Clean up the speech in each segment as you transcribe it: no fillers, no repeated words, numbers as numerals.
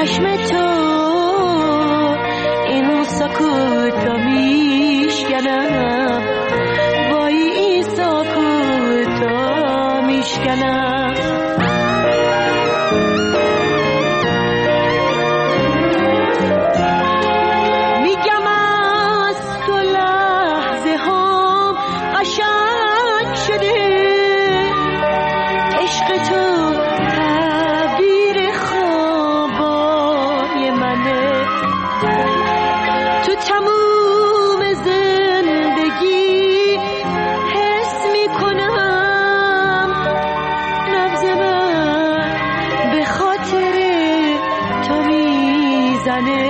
چشم تو این سکوت رو میشکنم، وای این سکوت رو میشکنم. میگم از تو لحظه هم قشنگ شده، عشق تو تعبیر خوابای منه. تو تموم زندگی حس میکنم، نبض من به خاطر تو میزنه.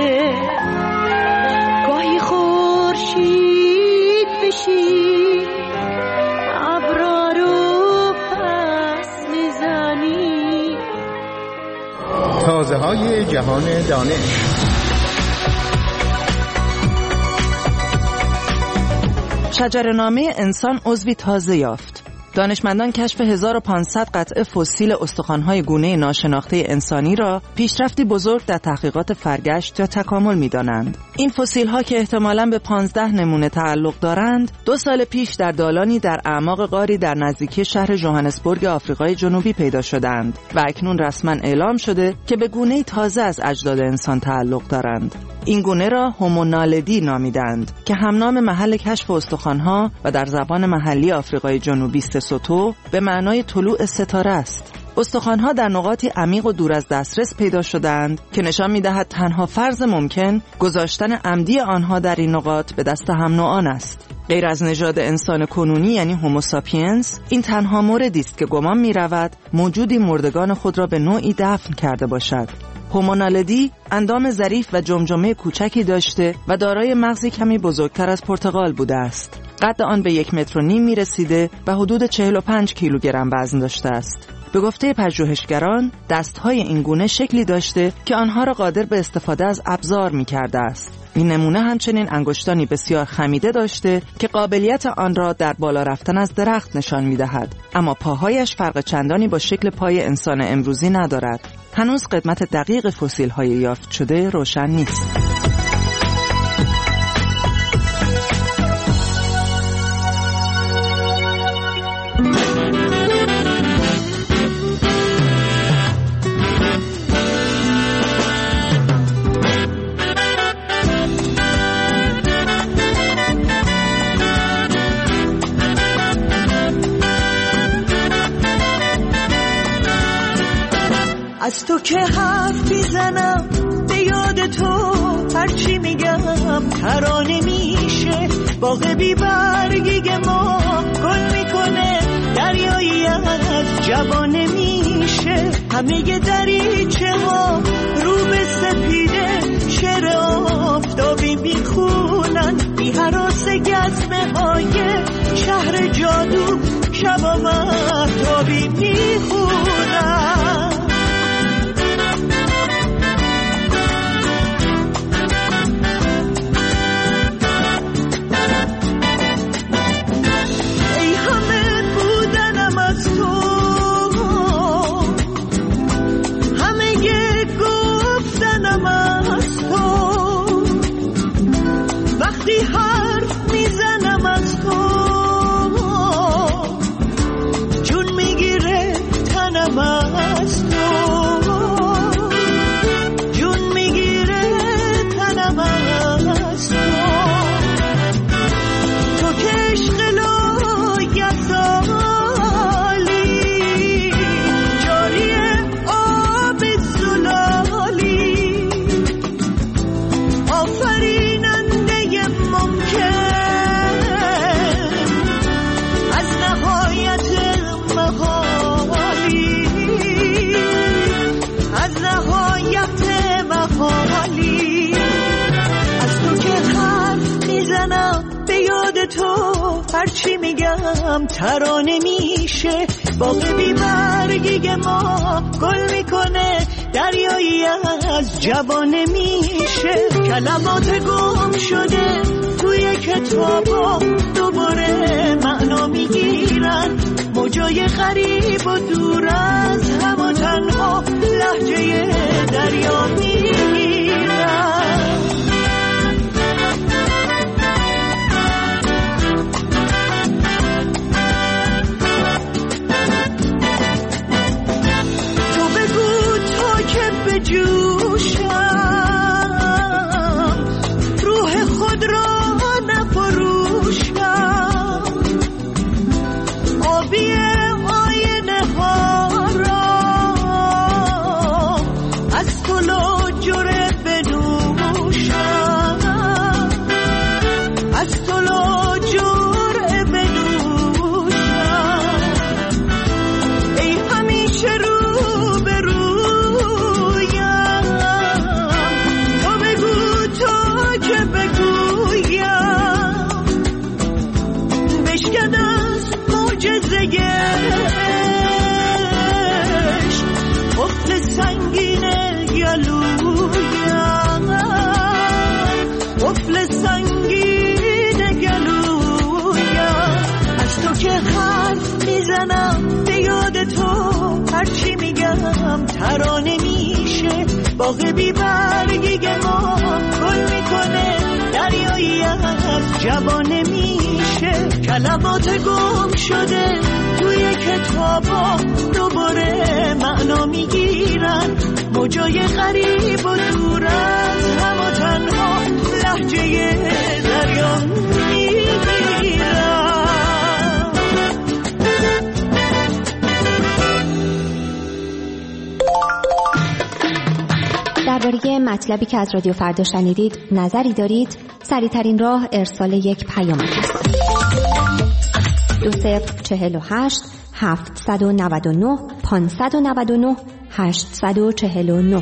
گاهی خورشید بشی ابرا رو پس میزنی. تازه های جهان دانش. شجره‌نامه انسان عضوی تازه یافت. دانشمندان کشف 1500 قطعه فسیل استخوان‌های گونه ناشناخته انسانی را پیشرفتی بزرگ در تحقیقات فرگشت یا تکامل می‌دانند. این فسیل‌ها که احتمالاً به 15 نمونه تعلق دارند، 2 سال پیش در دالانی در اعماق غاری در نزدیکی شهر ژوهانسبورگ آفریقای جنوبی پیدا شدند و اکنون رسما اعلام شده که به گونه‌ای تازه از اجداد انسان تعلق دارند. این گونه را هومونالدی نامیدند که همنام محل کشف استخوان‌ها و در زبان محلی آفریقای جنوبی سسوتو به معنای طلوع ستاره است. استخوان‌ها در نقاطی عمیق و دور از دسترس پیدا شدند که نشان می‌دهد تنها فرض ممکن گذاشتن عمدی آنها در این نقاط به دست هم نوعان است. غیر از نژاد انسان کنونی یعنی هوموساپینس، این تنها موردی است که گمان می‌رود موجودی مردگان خود را به نوعی دفن کرده باشد. هومونالدی اندام ظریف و جمجمه کوچکی داشته و دارای مغزی کمی بزرگتر از پرتقال بوده است. قد آن به 1.5 متر می‌رسیده و حدود 45 کیلوگرم وزن داشته است. به گفته پژوهشگران، دست‌های این گونه شکلی داشته که آنها را قادر به استفاده از ابزار می‌کرده است. این نمونه همچنین انگشتانی بسیار خمیده داشته که قابلیت آن را در بالا رفتن از درخت نشان می‌دهد، اما پاهایش فرق چندانی با شکل پای انسان امروزی ندارد. هنوز قدمت دقیق فسیل‌های یافت شده روشن نیست. از تو که حرف میزنم به یاد تو هرچی میگم ترانه میشه. باغ بی برگی ما گل میکنه، دریایی از جوانه میشه. همه دریچه ها رو به سپیده شعر آفتابی میخونن، بی هراس گزمه های شهر جادو شبا مهتابی میخونن. هرچی میگم ترانه میشه. باغ بی برگی ما گل میکنه، دریایی از جوانه میشه. کلمات گم شده توی کتابا دوباره معنا میگیرن، موجای غریب و دور از هم و تنها لهجه دریا میگیرن. بجوشم، روح خود را نفروشم، آبی آینه ها را از تو لاجره بنوشم، از تو لاجره بنوشم، ای همیشه رو به رویم، تو بگو تا که بگویم، بشکن از معجزه‌اش قفل سنگین گلویم، قفل سنگین گلویم، از تو که حرف میزنم به یاد تو، هرچی میگم ترانه میشه، باغ بی برگی ما گل میکنه، دریایی از جوانه میشه، کلمات گم شده توی کتابا دوباره معنا میگیرن، موجای غریب و دور از هم و تنها لهجه دریا میگیرن. درباره مطلبی که از رادیو فردا شنیدید نظری دارید؟ سریع‌ترین راه ارسال یک پیامک است. 2048 799 599 849.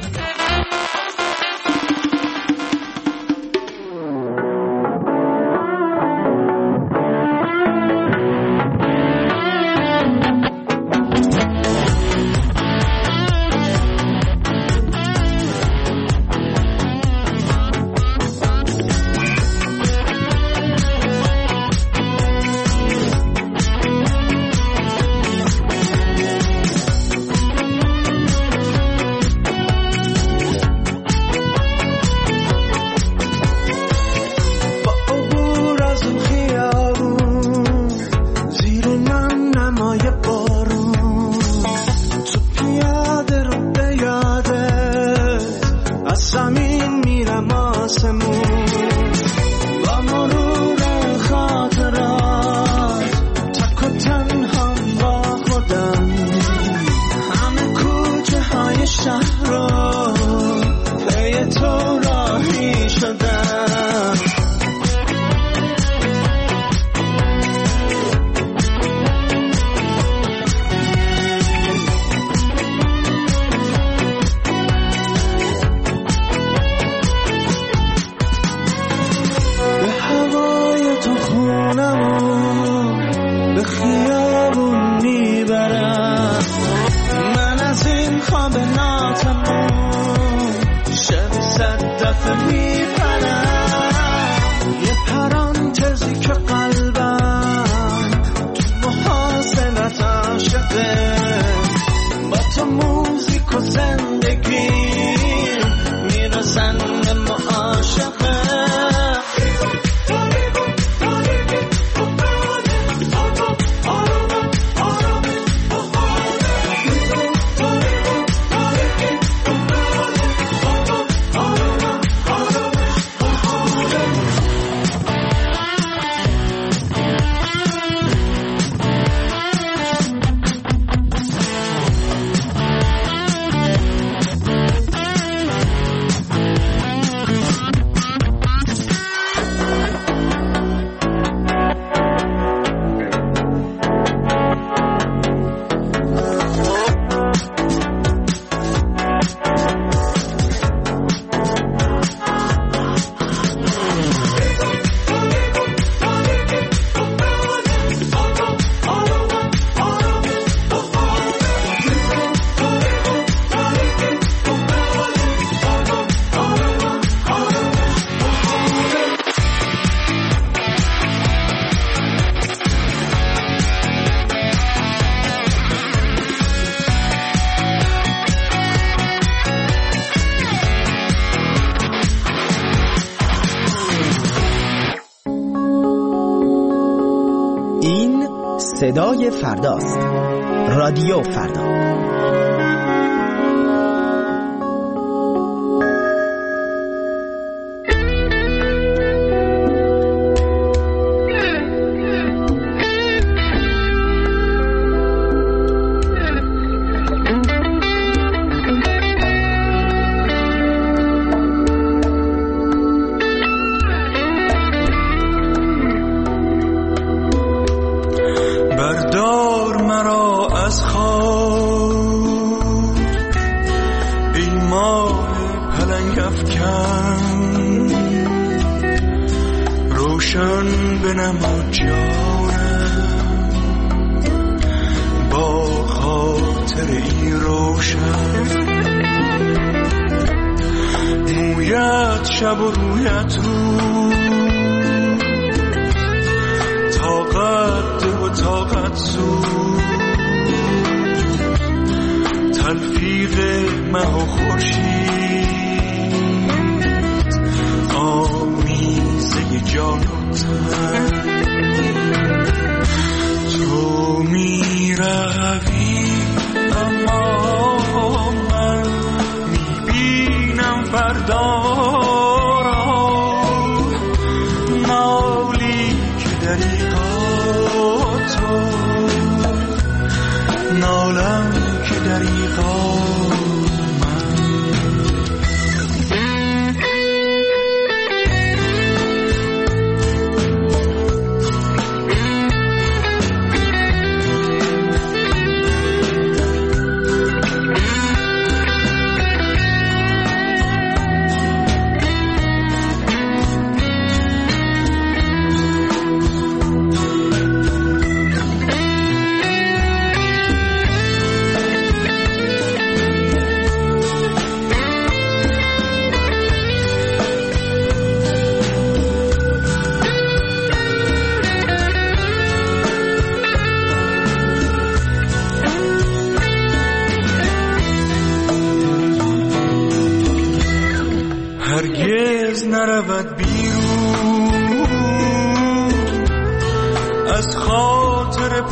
صدای فرداست. رادیو فردا. دماغ پلنگ افکن روشن بنما جانم با خاطر ای روشن مویت شب و رویت رو طاقت و طاقت زود تلفیق مه و خورشید آمیزه جان و تن تو می روی اما من می بینم فردا را نالی که دریغا تو نالم که دریغا هرگز نرود بیرون از خاطر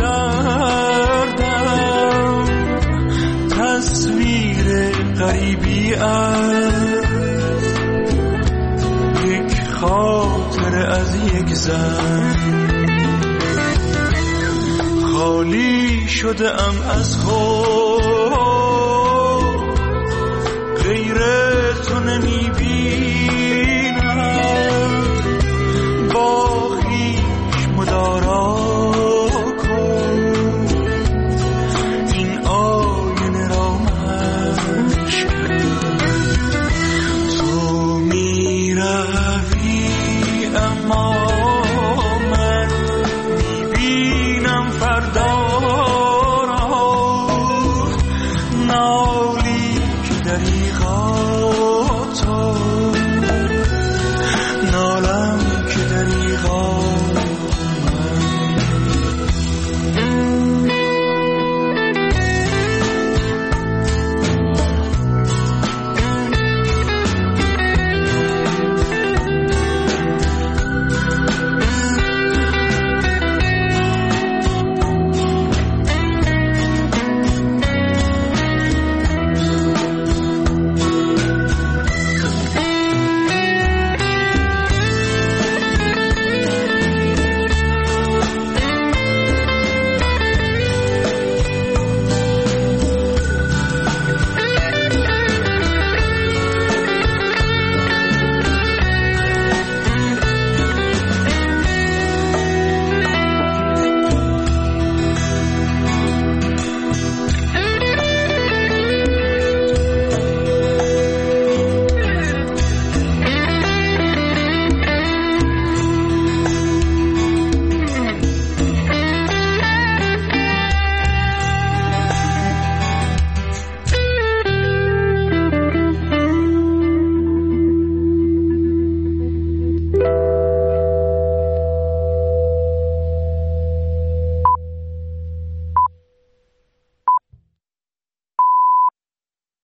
پردردم تصویر غریبی است یک خاطر از یک زن خالی شده ام از خود غیر تو نمی بینم با خویش مدارا کن این آینه را مشکن تو می روی اما من می بینم فردا را نالی که دریغا